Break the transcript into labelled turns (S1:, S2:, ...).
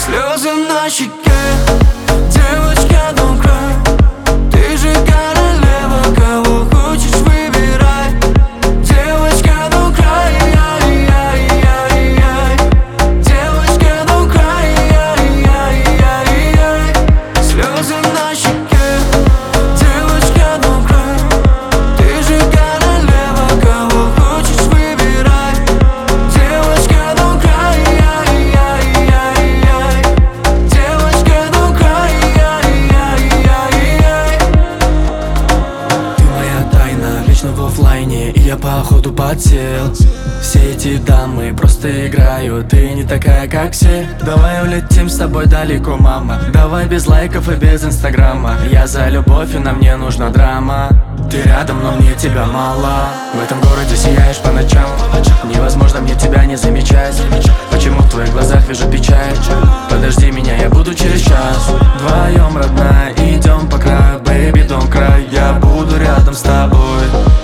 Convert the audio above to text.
S1: Слезы на щеке, девочка, don't cry. Ты же королева, кого хочешь выбирай. Девочка, don't cry, ай-яй-яй-яй. Девочка, don't cry, ай-яй-яй-яй. Слезы на щеке, девочка, don't cry. Ты же королева, кого хочешь выбирай. Девочка, don't cry, ай-яй-яй-яй. Девочка, don't cry, ай-яй-яй-яй. Ты моя тайна, вечно в оффлайне, и я походу подсел. Все эти дамы просто играют, ты не такая, как все. Давай улетим с тобой далеко, мама. Давай без лайков и без инстаграма. Я за любовь, и нам не нужна драма. Ты рядом, но мне тебя мало. В этом городе сияешь по ночам. Невозможно мне тебя не замечать. Почему в твоих глазах вижу печаль? Подожди меня, я буду через час. Вдвоем, родная, идем по краю. Baby, don't cry, я буду рядом с тобой.